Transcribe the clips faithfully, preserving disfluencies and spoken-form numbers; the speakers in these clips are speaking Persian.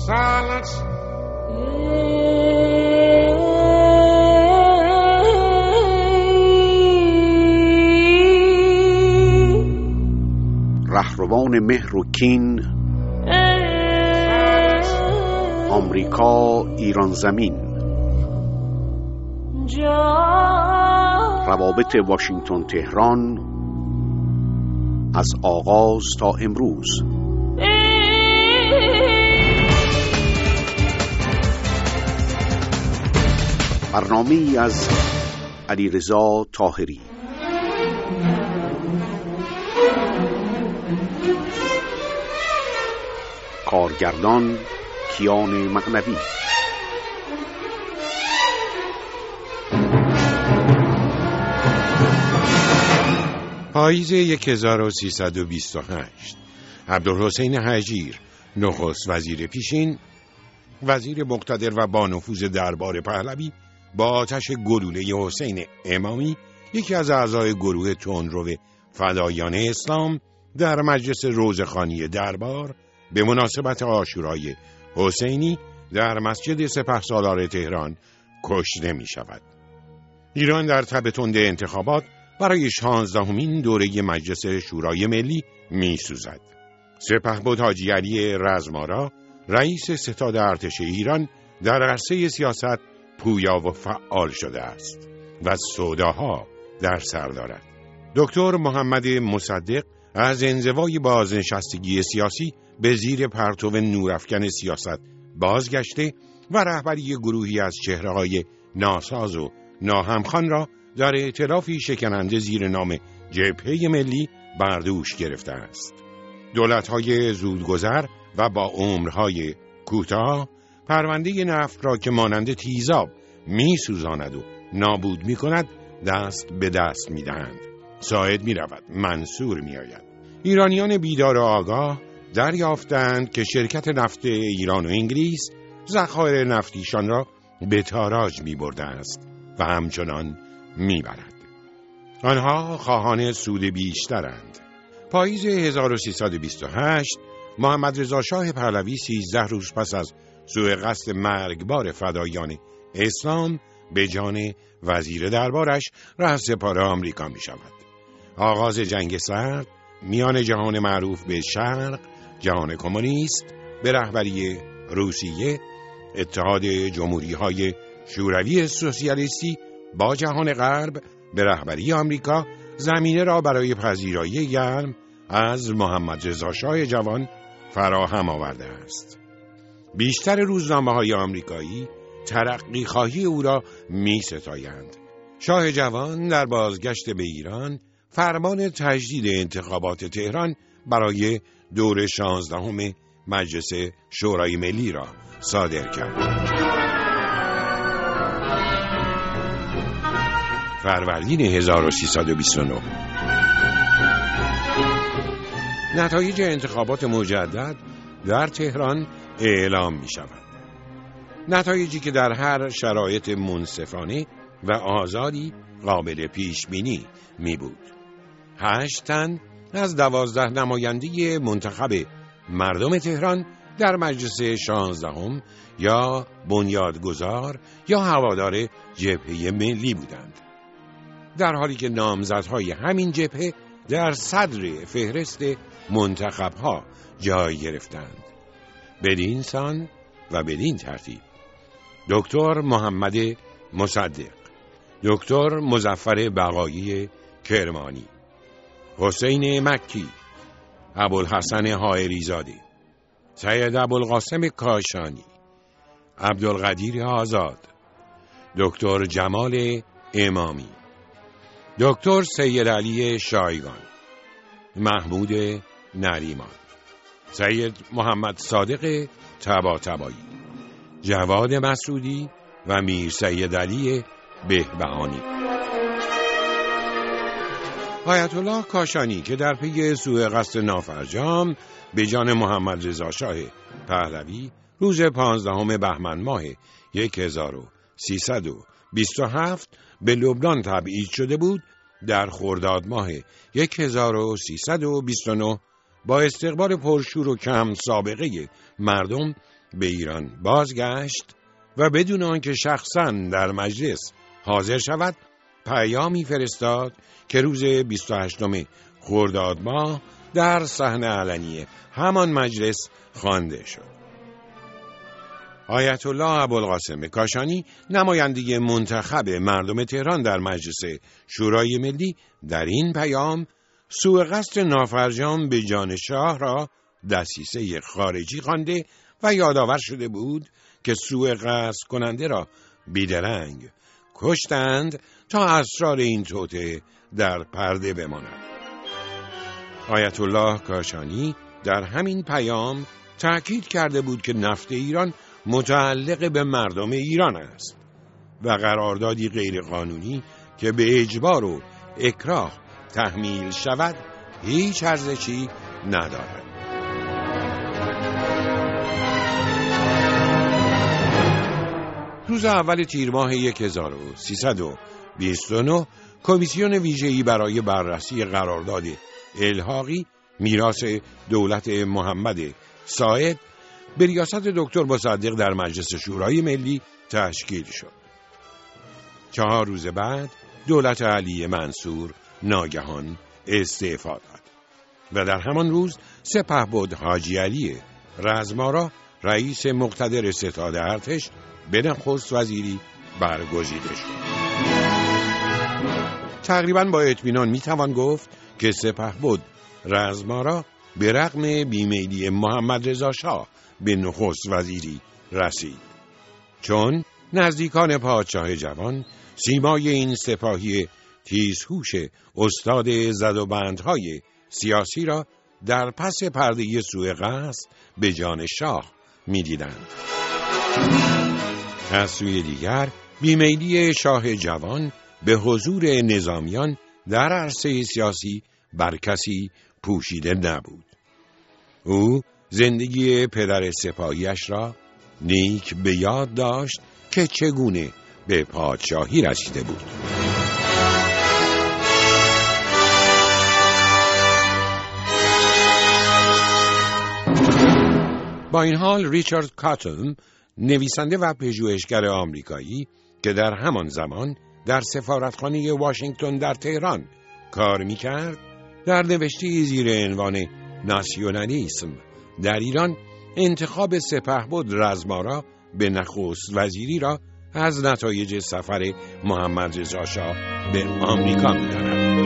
silence. رهروان مهر و کین، آمریکا ایران زمین، روابط واشنگتن تهران از آغاز تا امروز. برنامه‌ای از علیرضا طاهری. کارگردان کیان معنوی. پاییز هزار و سیصد و بیست و هشت، عبدالحسین هجیر، نخست وزیر پیشین، وزیر مقتدر و با نفوذ دربار پهلوی، با آتش گلوله حسین امامی، یکی از اعضای گروه تندرو فدایان اسلام، در مجلس روزخوانی دربار به مناسبت عاشورای حسینی در مسجد سپهسالار تهران کشته می شود. ایران در تب تند انتخابات برای شانزدهمین دوره مجلس شورای ملی می سوزد. سپهبد حاجی علی رزمارا، رئیس ستاد ارتش ایران، در عرصه سیاست پویا و فعال شده است و سوداها در سر دارد. دکتر محمد مصدق از انزوای بازنشستگی سیاسی به زیر پرتو نورافکن سیاست بازگشته و رهبری گروهی از چهره‌های ناساز و ناهمخوان را در ائتلافی شکننده زیر نام جبهه ملی بر دوش گرفته است. دولت‌های زودگذر و با عمرهای کوتاه پرونده نفت را که مانند تیزاب می‌سوزاند و نابود می‌کند دست به دست می‌دهند. ساعد می‌رود، منصور می‌آید. ایرانیان بیدار و آگاه دریافتند که شرکت نفت ایران و انگلیس ذخایر نفتیشان را به تاراج می‌برده است و همچنان می‌برد. آنها خواهان سود بیشترند. پاییز هزار و سیصد و بیست و هشت، محمد رضا شاه پهلوی سیزده روز پس از سوء قصد مرگبار فدایان اسلام به جان وزیر دربارش رهسپار آمریکا می شود. آغاز جنگ سرد میان جهان معروف به شرق، جهان کمونیست به رهبری روسیه، اتحاد جمهوری‌های شوروی سوسیالیستی با جهان غرب به رهبری آمریکا زمینه را برای پذیرایی گرم از محمد رضا شاه جوان فراهم آورده است. بیشتر روزنامه‌های آمریکایی ترقی خواهی او را می ستایند. شاه جوان در بازگشت به ایران فرمان تجدید انتخابات تهران برای دور شانزدهم مجلس شورای ملی را صادر کرد. فروردین هزار و سیصد و بیست و نه، نتایج انتخابات مجدد در تهران اعلام می شود. نتایجی که در هر شرایط منصفانه و آزادی قابل پیش بینی می بود. هشت تن از دوازده نماینده منتخب مردم تهران در مجلس شانزدهم یا بنیادگذار یا هوادار جبهه ملی بودند، در حالی که نامزدهای همین جبهه در صدر فهرست منتخبها جای گرفتند. بدین سان و بدین ترتیب دکتر محمد مصدق، دکتر مظفر بقایی کرمانی، حسین مکی، ابوالحسن حائری زاده، سید ابوالقاسم کاشانی، عبدالقدیر آزاد، دکتر جمال امامی، دکتر سید علی شایگان، محمود نریمان، سید محمد صادق طباطبایی، جواد مسعودی و میر سید علی بهبهانی. آیت الله کاشانی که در پی سوء قصد نافرجام به جان محمد رضا شاه پهلوی روز پانزدهم بهمن ماه هزار و سیصد و بیست و هفت به لبنان تبعید شده بود، در خرداد ماه هزار و سیصد و بیست و نه با استقبال پرشور و کم سابقه مردم به ایران بازگشت و بدون آنکه شخصاً در مجلس حاضر شود پیامی فرستاد که روز بیست و هشتم خرداد ماه در صحنه علنی همان مجلس خوانده شد. آیت الله ابوالقاسم کاشانی نماینده منتخب مردم تهران در مجلس شورای ملی در این پیام سوء قصد نافرجام به جان شاه را دسیسه خارجی خوانده و یادآور شده بود که سوء قصد کننده را بیدرنگ کشتند تا اسرار این توطئه در پرده بماند. آیت الله کاشانی در همین پیام تأکید کرده بود که نفت ایران متعلق به مردم ایران است و قراردادی غیرقانونی که به اجبار و اکراه تحمیل شود هیچ ارزشی ندارد. روز اول تیر ماه هزار و سیصد و بیست و نه کمیسیون ویژه‌ای برای بررسی قرارداد الحاقی میراث دولت محمد ساعد به ریاست دکتر مصدق در مجلس شورای ملی تشکیل شد. چهار روز بعد دولت علی منصور ناگهان استعفا داد و در همان روز سپهبد حاجی علی رزمارا رئیس مقتدر ستاد ارتش به نخست وزیری برگزیده شد. تقریباً با اطمینان میتوان گفت که سپهبد رزمارا به رغم بیمیلی محمد رضا شاه به نخست وزیری رسید، چون نزدیکان پادشاه جوان سیمای این سپاهی تیزهوش استاد زدوبندهای سیاسی را در پس پرده سوء قصد به جان شاه می‌دیدند. از سوی دیگر بیمیلی شاه جوان به حضور نظامیان در عرصه سیاسی بر کسی پوشیده نبود. او زندگی پدر سپاهیش را نیک به یاد داشت که چگونه به پادشاهی رسیده بود. با این حال ریچارد کاتم، نویسنده و پژوهشگر آمریکایی که در همان زمان در سفارتخانه واشنگتن در تهران کار می‌کرد، در نوشتی زیر عنوان ناسیونالیسم در ایران انتخاب سپهبد رزمارا به نخست وزیری را از نتایج سفر محمد رضا شاه به آمریکا می‌داند.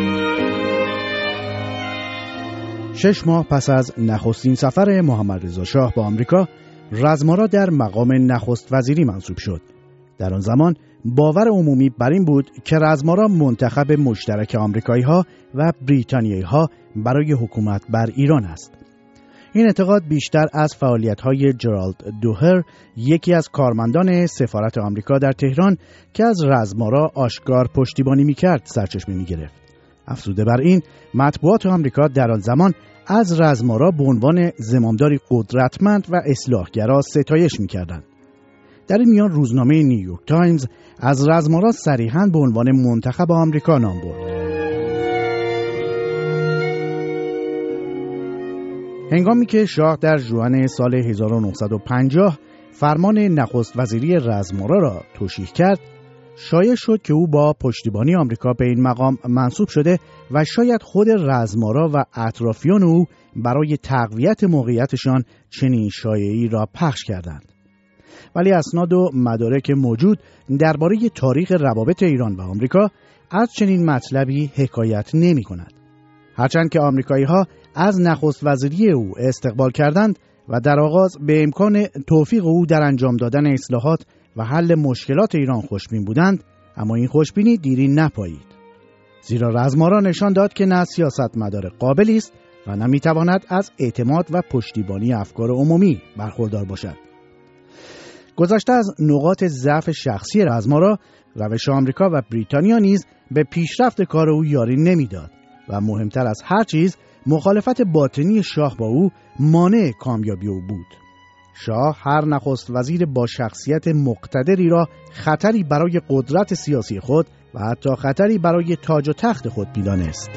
شش ماه پس از نخستین سفر محمد رضا شاه به آمریکا، رزمارا در مقام نخست وزیری منصوب شد. در آن زمان باور عمومی بر این بود که رزمارا منتخب مشترک آمریکایی‌ها و بریتانیایی‌ها برای حکومت بر ایران است. این اعتقاد بیشتر از فعالیت‌های جرالد دوهر، یکی از کارمندان سفارت آمریکا در تهران که از رزمارا آشکار پشتیبانی می‌کرد، سرچشمه می‌گرفت. افزوده بر این، مطبوعات آمریکا در آن زمان از رزمارا به عنوان زمامداری قدرتمند و اصلاحگرا ستایش می‌کردند. در این میان روزنامه نیویورک تایمز از رزمارا صریحاً به عنوان منتخب آمریکا نام برد. هنگامی که شاه در ژوئن سال هزار و نهصد و پنجاه فرمان نخست وزیری رزمارا را توشیح کرد، شایع شد که او با پشتیبانی آمریکا به این مقام منصوب شده و شاید خود رزمارا و اطرافیان او برای تقویت موقعیتشان چنین شایعی را پخش کردند. ولی اسناد و مدارک موجود درباره تاریخ روابط ایران و آمریکا از چنین مطلبی حکایت نمی کند. هرچند که آمریکایی‌ها از نخست وزیری او استقبال کردند و در آغاز به امکان توفیق او در انجام دادن اصلاحات و حل مشکلات ایران خوشبین بودند، اما این خوشبینی دیری نپایید. زیرا رزمارا نشان داد که نه سیاستمدار قابلی است و نه میتواند از اعتماد و پشتیبانی افکار عمومی برخوردار باشد. گذشته از نقاط ضعف شخصی رزمارا، روش آمریکا و بریتانیا نیز به پیشرفت کار او یاری نمیداد و مهمتر از هر چیز مخالفت باطنی شاه با او مانع کامیابی او بود. شاه هر نخست وزیر با شخصیت مقتدری را خطری برای قدرت سیاسی خود و حتی خطری برای تاج و تخت خود می‌دانست.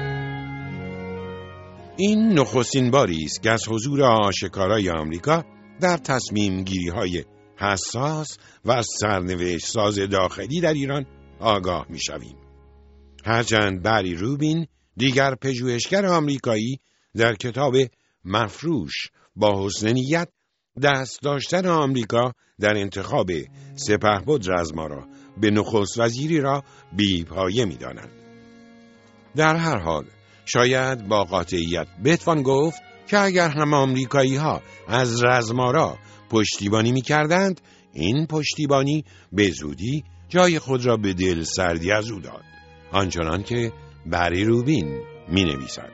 این نخستین باری است که از حضور آشکارای آمریکا در تصمیم گیری های حساس و از سرنوشت ساز داخلی در ایران آگاه می شویم. هرچند بری روبین، دیگر پژوهشگر آمریکایی، در کتاب مفروش با حسن نیت دست داشتن آمریکا در انتخاب سپهبد رزمارا به نخست وزیری را بی پایه می داند. در هر حال شاید با قاطعیت بتوان گفت که اگر هم آمریکایی ها از رزمارا پشتیبانی می کردند، این پشتیبانی به زودی جای خود را به دل سردی از او داد، آنچنان که بری روبین می نویسد.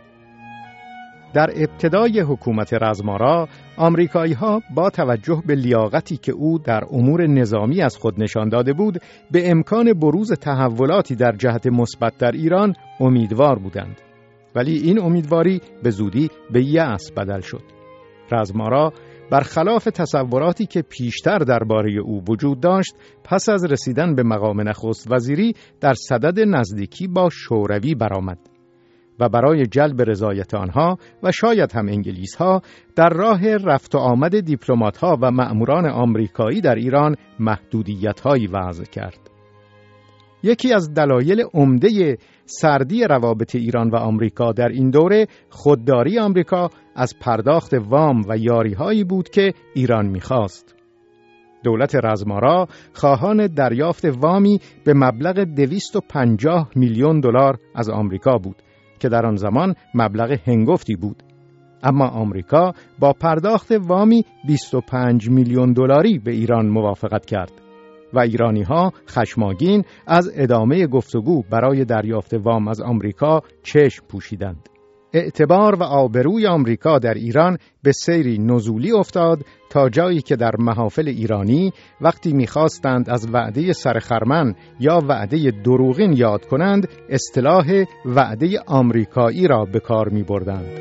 در ابتدای حکومت رزمارا، آمریکایی‌ها با توجه به لیاقتی که او در امور نظامی از خود نشان داده بود، به امکان بروز تحولاتی در جهت مثبت در ایران امیدوار بودند. ولی این امیدواری به زودی به یأس بدل شد. رزمارا برخلاف تصوراتی که پیشتر درباره او وجود داشت، پس از رسیدن به مقام نخست وزیری در صدد نزدیکی با شوروی برآمد و برای جلب رضایت آنها و شاید هم انگلیس‌ها در راه رفت و آمد دیپلمات‌ها و مأموران آمریکایی در ایران محدودیت‌هایی وضع کرد. یکی از دلایل عمده سردی روابط ایران و آمریکا در این دوره خودداری آمریکا از پرداخت وام و یاری‌هایی بود که ایران می‌خواست. دولت رزمارا خواهان دریافت وامی به مبلغ دویست و پنجاه میلیون دلار از آمریکا بود که در آن زمان مبلغ هنگفتی بود. اما آمریکا با پرداخت وامی بیست و پنج میلیون دلاری به ایران موافقت کرد و ایرانی‌ها خشمگین از ادامه گفتگو برای دریافت وام از آمریکا چشم پوشیدند. اعتبار و آبروی آمریکا در ایران به سیری نزولی افتاد تا جایی که در محافل ایرانی وقتی می‌خواستند از وعده سرخرمن یا وعده دروغین یاد کنند، اصطلاح وعده آمریکایی را به کار می‌بردند.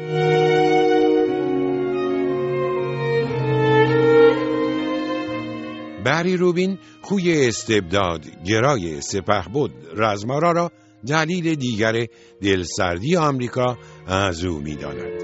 بری روبین خوی استبداد گرای سپهبد رزمارا را دلیل دیگر دلسردی آمریکا از او می‌داند.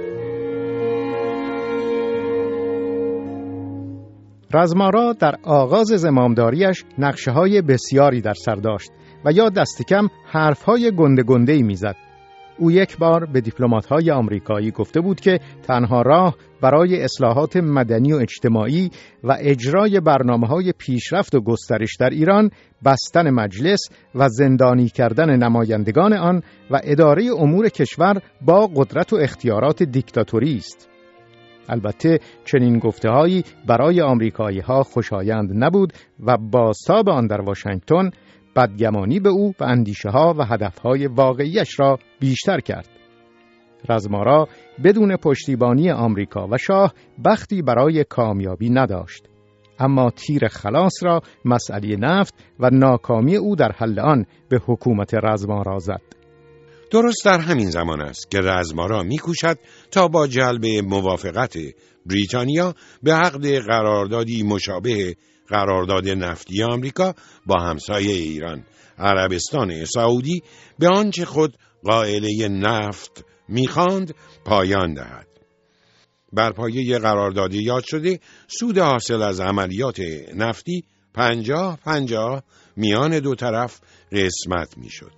رزمارا در آغاز زمامداریش نقشه‌های بسیاری در سر داشت و یا دست کم حرف‌های گنده گنده‌ای می‌زد. او یک بار به دیپلمات‌های آمریکایی گفته بود که تنها راه برای اصلاحات مدنی و اجتماعی و اجرای برنامه‌های پیشرفت و گسترش در ایران بستن مجلس و زندانی کردن نمایندگان آن و اداره امور کشور با قدرت و اختیارات دیکتاتوری است. البته چنین گفته‌هایی برای آمریکایی‌ها خوشایند نبود و بازتاب آن در واشنگتن بدگمانی به او و اندیشه‌ها و هدف‌های واقعیش را بیشتر کرد. رزمارا بدون پشتیبانی آمریکا و شاه بختی برای کامیابی نداشت، اما تیر خلاص را مسئله نفت و ناکامی او در حل آن به حکومت رزمارا زد. درست در همین زمان است که رزمارا می‌کوشد تا با جلب موافقت بریتانیا به عقد قراردادی مشابه قرارداد نفتی آمریکا با همسایه ایران، عربستان سعودی، به آنچه خود قائله نفت می‌خواند پایان دهد. بر پایه قرارداد یاد شده سود حاصل از عملیات نفتی پنجاه پنجاه میان دو طرف قسمت می‌شد.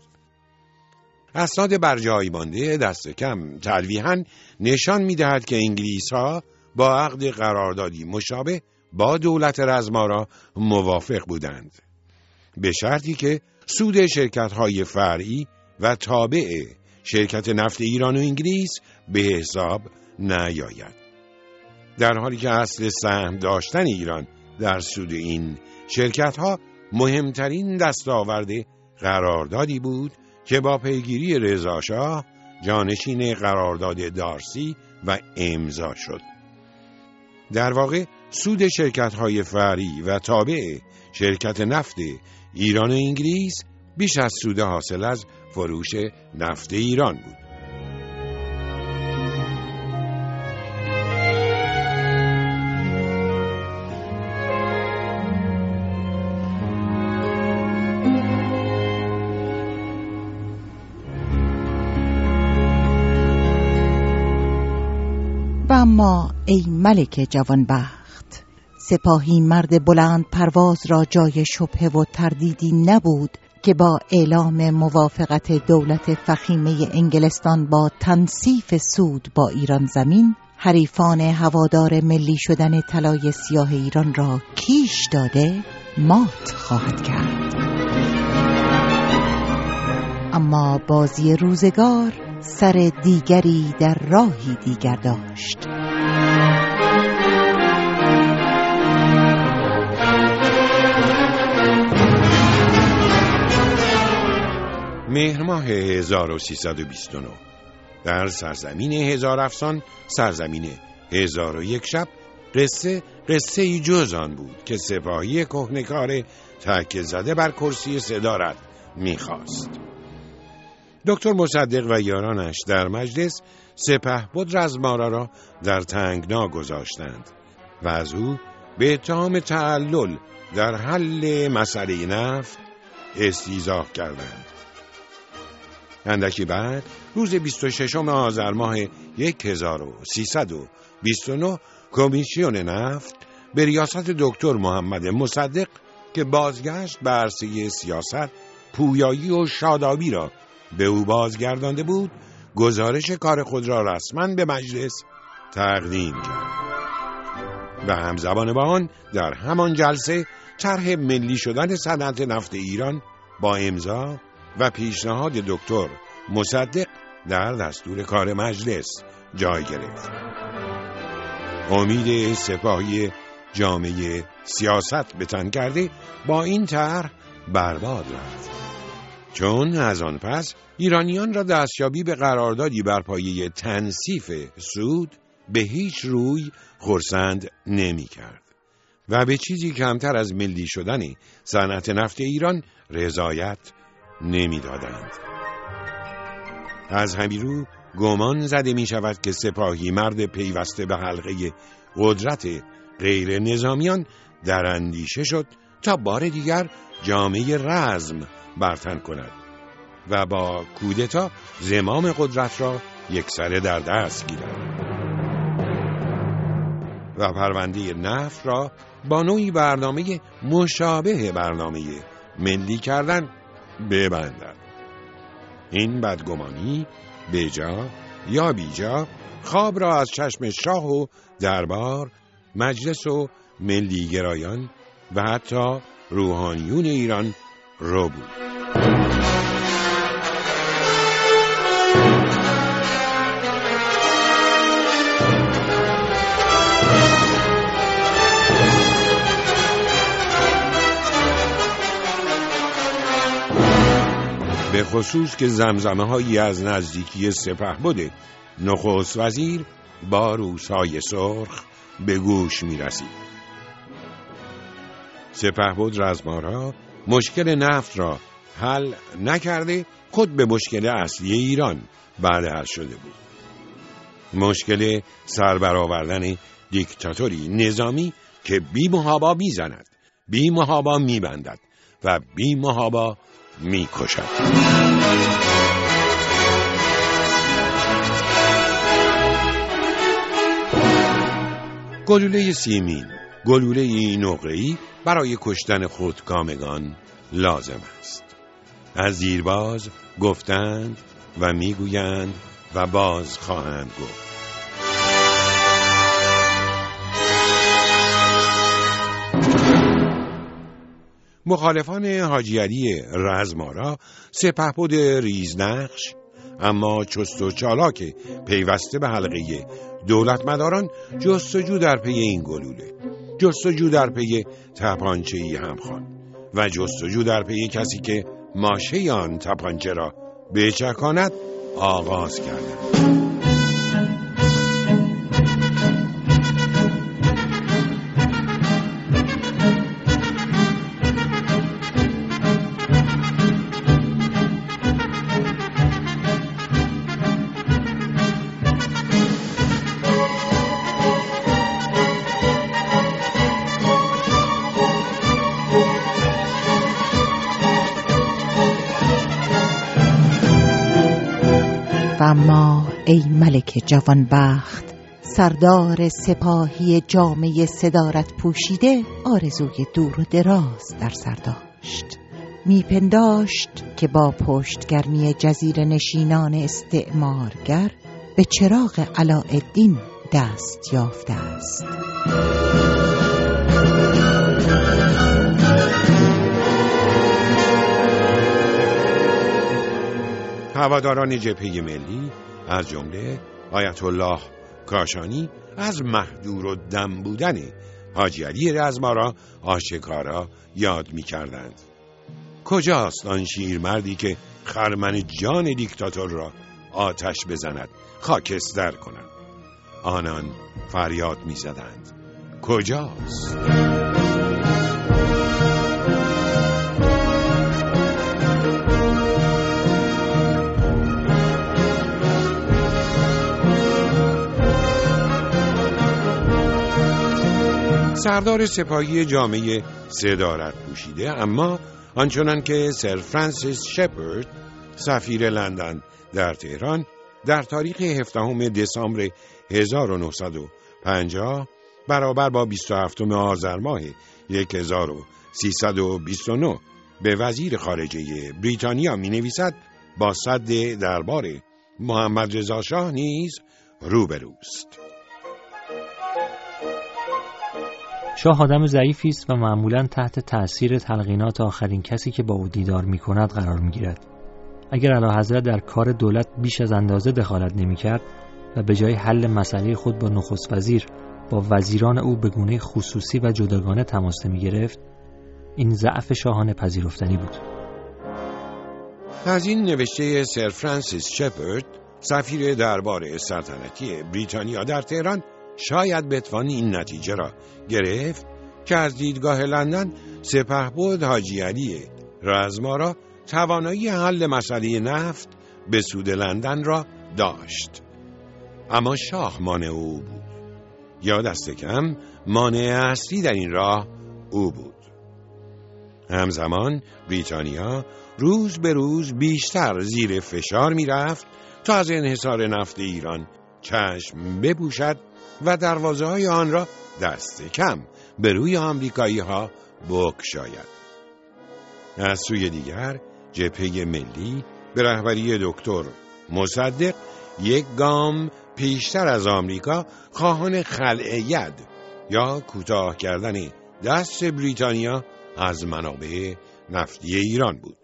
اسناد برجای مانده دست کم تلویحاً نشان می‌دهد که انگلیس‌ها با عقد قراردادی مشابه با دولت رزمارا موافق بودند، به شرطی که سود شرکت‌های فرعی و تابع شرکت نفت ایران و انگلیس به حساب نیاید، در حالی که اصل سهم داشتن ایران در سود این شرکت‌ها مهمترین دستاورد قراردادی بود که با پیگیری رضا شاه جانشین قرارداد دارسی و امضا شد. در واقع سود شرکت‌های فرعی و تابع شرکت نفت ایران و انگلیس بیش از سود حاصل از فروش نفت ایران بود. و اما ای ملک جوانبخت، سپاهی مرد بلند پرواز را جای شبهه و تردیدی نبود که با اعلام موافقت دولت فخیمه انگلستان با تنصیف سود با ایران زمین، حریفان هوادار ملی شدن طلای سیاه ایران را کیش داده مات خواهد کرد. اما بازی روزگار سر دیگری در راهی دیگر داشت. مهر ماه هزار و سیصد و بیست و نه در سرزمین هزار افسان، سرزمین هزار و یک شب، قصه قصه ای جز آن بود که سپاهی کهنکار تکیه زده بر کرسی صدارت میخواست. دکتر مصدق و یارانش در مجلس سپهبد رزمارا را در تنگنا گذاشتند و از او به اتهام تعلل در حل مسئله نفت استیضاح کردند. اندکی بعد روز بیست و ششم آذر ماه هزار و سیصد و بیست و نه کمیسیون نفت به ریاست دکتر محمد مصدق که بازگشت به عرصه سیاست، پویایی و شادابی را به او بازگردانده بود، گزارش کار خود را رسما به مجلس تقدیم کرد و همزمان با آن در همان جلسه طرح ملی شدن صنعت نفت ایران با امضا و پیشنهاد دکتر مصدق در دستور کار مجلس جای گرفت. امید سپاهی جامعه سیاست به تن کرده با این طرح برباد رفت، چون از آن پس ایرانیان را دستیابی به قراردادی بر پایه تنصیف سود به هیچ روی خرسند نمی کرد و به چیزی کمتر از ملی شدن صنعت نفت ایران رضایت نمی دادند. از همین رو گمان زده می شود که سپاهی مرد پیوسته به حلقه قدرت غیر نظامیان در اندیشه شد تا بار دیگر جامعه رزم برتن کند و با کودتا زمام قدرت را یکسره در دست گیرد و پرونده نفت را با نوعی برنامه مشابه برنامه ملی کردن ببندد. این بدگمانی بجا یا بیجا خواب را از چشم شاه و دربار، مجلس و ملی گرایان و حتی روحانیون ایران رو بود. به خصوص که زمزمه هایی از نزدیکی سپهبد نخست وزیر با روسای سرخ به گوش می رسید. سپهبد رزمارا مشکل نفت را حل نکرده خود به مشکل اصلی ایران بدل شده بود. مشکل سربرآوردن دیکتاتوری نظامی که بی محابا می زند، بی محابا می بندد و بی محابا می کشد. گلوله سیمین، گلوله نقره‌ای برای کشتن خودکامگان لازم است. از دیرباز گفتند و میگویند و باز خواهند گفت. مخالفان حاجی علی رزمارا سپهبد ریزنقش اما چست و چالاک پیوسته به حلقه دولت مداران جستجو در پی این گلوله، جستجو در پی تپانچه‌ای همخوان و جستجو در پی کسی که ماشه آن تپانچه را بچکاند آغاز کردند. اما ای ملک جوانبخت سردار سپاهی جامه صدارت پوشیده آرزوی دور و دراز در سر داشت. میپنداشت که با پشتگرمی جزیره نشینان استعمارگر به چراغ علاءالدین دست یافته است. هواداران جبهه ملی از جمله آیت الله کاشانی از محدور و دم بودن حاجی علی رزمارا آشکارا یاد می کردند. کجاست آن شیرمردی که خرمن جان دیکتاتور را آتش بزند، خاکستر کند؟ آنان فریاد می زدند کجاست؟ سردار سپاهی جامعه صدارت پوشیده، اما آنچنان که سر فرانسیس شپرد سفیر لندن در تهران در تاریخ هفدهم دسامبر هزار و نهصد و پنجاه برابر با بیست و هفتم آذر ماه هزار و سیصد و بیست و نه به وزیر خارجه بریتانیا می نویسد با صد دربار محمد رضا شاه نیز روبروست. شاه آدم ضعیفی است و معمولاً تحت تأثیر تلقینات آخرین کسی که با او دیدار می‌کند قرار می‌گیرد. اگر اعلیحضرت در کار دولت بیش از اندازه دخالت نمی‌کرد و به جای حل مسئله خود با نخست وزیر با وزیران او به گونه خصوصی و جداگانه تماس نمی‌گرفت، این ضعف شاهانه پذیرفتنی بود. از این نوشته سر فرانسیس شپرد سفیر دربار سلطنتی بریتانیا در تهران شاید بتوان این نتیجه را گرفت که از دیدگاه لندن سپهبد حاجی علی رزمارا توانایی حل مسئله نفت به سود لندن را داشت، اما شاه مانع او بود، یا دست کم مانع اصلی در این راه او بود. همزمان بریتانیا روز به روز بیشتر زیر فشار می رفت تا از انحصار نفت ایران چشم بپوشد و دروازه های آن را دست کم به روی آمریکایی ها بگشاید. از سوی دیگر جبهه ملی به رهبری دکتر مصدق یک گام پیشتر از آمریکا خواهان خلع ید یا کوتاه کردن دست بریتانیا از منابع نفتی ایران بود.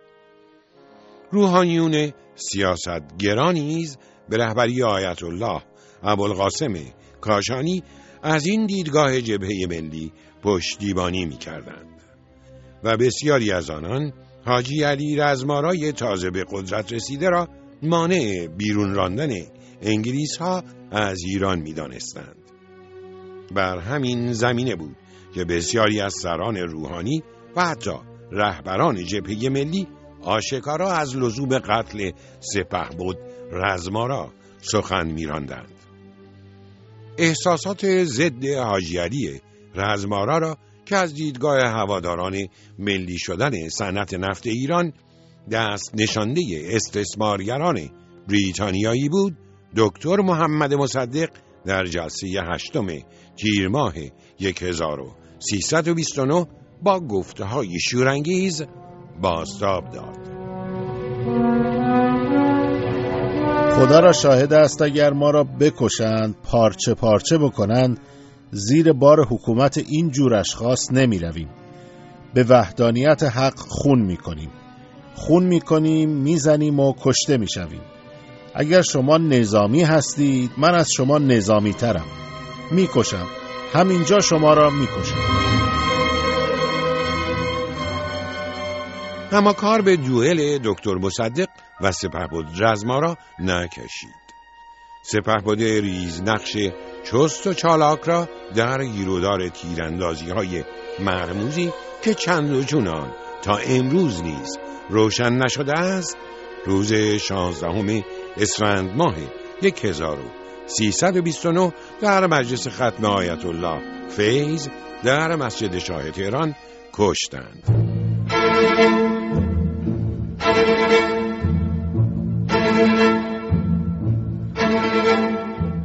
روحانیون سیاستگرا نیز به رهبری آیت الله ابوالقاسم کاشانی از این دیدگاه جبهه ملی پشتیبانی می کردند و بسیاری از آنان حاجی علی رزمارای تازه به قدرت رسیده را مانع بیرون راندن انگلیس ها از ایران می دانستند. بر همین زمینه بود که بسیاری از سران روحانی و حتی رهبران جبهه ملی آشکارا از لزوم قتل سپهبد رزمارا سخن می راندند. احساسات ضد حاجی علی رزمارا را که از دیدگاه هواداران ملی شدن صنعت نفت ایران دست نشانده استثمارگران بریتانیایی بود، دکتر محمد مصدق در جلسه هشتم تیر ماه هزار و سیصد و بیست و نه با گفته‌های شورانگیز بازتاب داد. خدا را شاهد است اگر ما را بکشند، پارچه پارچه بکنند، زیر بار حکومت این جور اشخاص نمی رویم. به وحدانیت حق خون می کنیم. خون می کنیم، می زنیم و کشته می شویم. اگر شما نظامی هستید، من از شما نظامی ترم. می کشم. همینجا شما را می کشم. اما کار به دوئل دکتر مصدق و سپهبد رزمارا نکشید. سپهبد ریز نقش چست و چالاک را در گیرودار تیراندازی های مرموزی که چند و چونان تا امروز نیز روشن نشده است، روز شانزدهم اسفند ماه هزار و سیصد و بیست و نه در مجلس ختم آیت الله فیض در مسجد شاه تهران کشتند.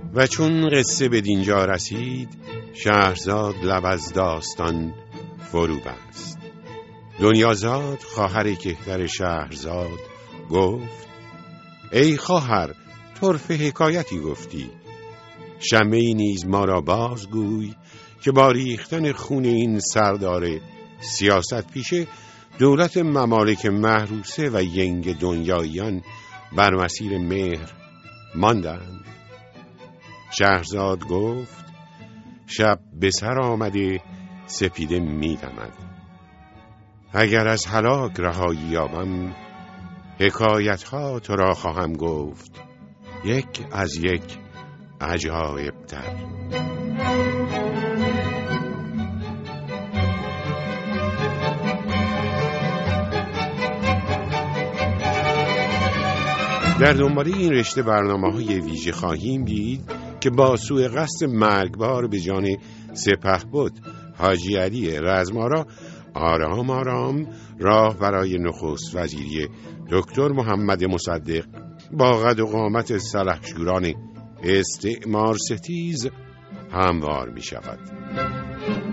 و چون قصه به دینجا رسید شهرزاد لب از داستان فرو بست. دنیازاد خواهر کهتر شهرزاد گفت ای خواهر طرف حکایتی گفتی، شمه‌ای نیز ما را بازگوی که با ریختن خون این سردار سیاست پیشه دولت ممالک محروسه و ینگ دنیاییان بر مسیر مهر ماندند. شهرزاد گفت شب به سر آمده سپیده می دمد. اگر از هلاک رهایی یابم حکایت ها تو را خواهم گفت، یک از یک عجایب تر. در دنباله این رشته برنامه‌های ویژه خواهیم دید که با سوء قصد مرگبار به جان سپهبد حاجی علی رزمارا آرام آرام راه برای نخست وزیری دکتر محمد مصدق با قد و قامت سلحشوران استعمار ستیز هموار می شود.